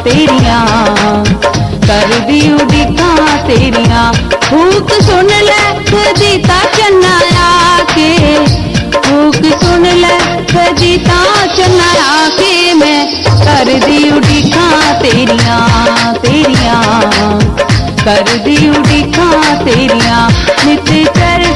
तेरियां, कर दी उड़ीकां तेरियां। फूक सुन ले कदीता चन्ना आके, फूक सुन ले कदीता चन्ना आके, मैं कर दी उड़ीकां तेरियां तेरियां, कर दी उड़ीकां तेरियां। नित चर